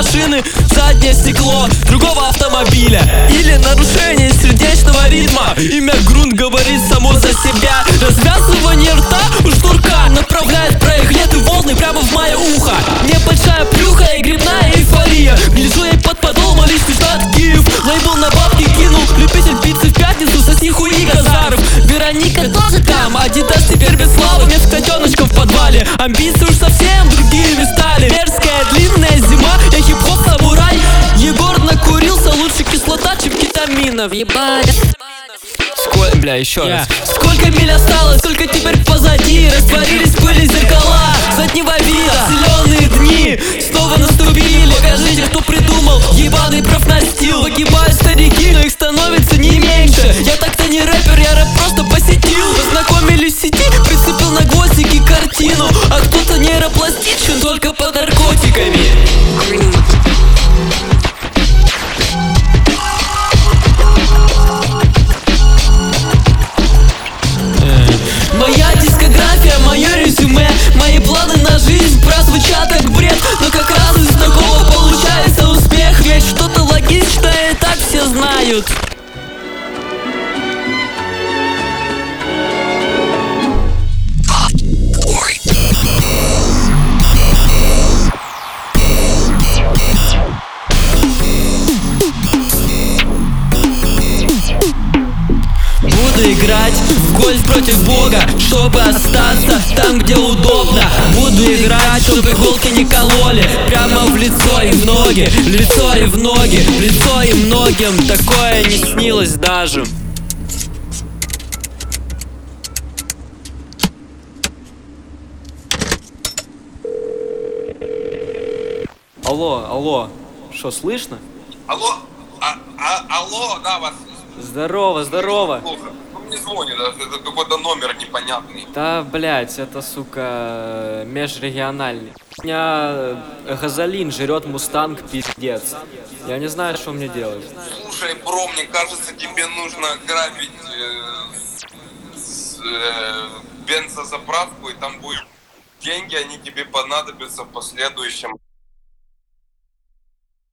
машины заднее стекло другого автомобиля. Или нарушение сердечного ритма. Имя грунт говорит само за себя. Развязывание рта у шнурка направляет проехлеты волны прямо в мое ухо. Небольшая плюха и грибная эйфория. Гляжу ей под подол, молись, штат Киев. Лейбл на бабки кинул, любитель пиццы в пятницу, сосни хуи Газаров. Вероника тоже там, Адидас теперь без славы. Нет котеночка в подвале, амбиции уж совсем другими стали. Мерзкая длинная зима, я хип-хоп самурай. Егор накурился, лучше кислота, чем кетаминов. Ебать. Сколько, бля, еще раз. Сколько миль осталось, сколько теперь позади. Растворились в пыли зеркала заднего вида. Зеленые дни снова наступили. Покажите, кто придумал ебаный профнастил. Погибают старики, но их становится не меньше. Я так-то не рэпер, я рэп просто посетил. Познакомились в сети, прицепил на гвоздики картину. А кто-то нейропластичен только под наркотиками. Моя дискография, мое резюме, мои планы на жизнь прозвучат как бред. Но как раз из такого получается успех. Ведь что-то логичное и так все знают. Буду играть в гольф против Бога, чтобы остаться там, где удобно. Буду играть, чтобы иголки не кололи прямо в лицо и в ноги. В лицо и в ноги, в лицо и многим такое не снилось даже. Алло, алло, что, слышно? Алло, алло, да, вас. Здорово, здорово. Плохо. Ну, мне звонит, это какой-то номер непонятный. Да, блять, это, сука, межрегиональный. Меня Газолин жрет Мустанг, пиздец. Я не знаю, что мне делать. Слушай, бро, мне кажется, тебе нужно грабить бензозаправку, и там будут деньги, они тебе понадобятся в последующем.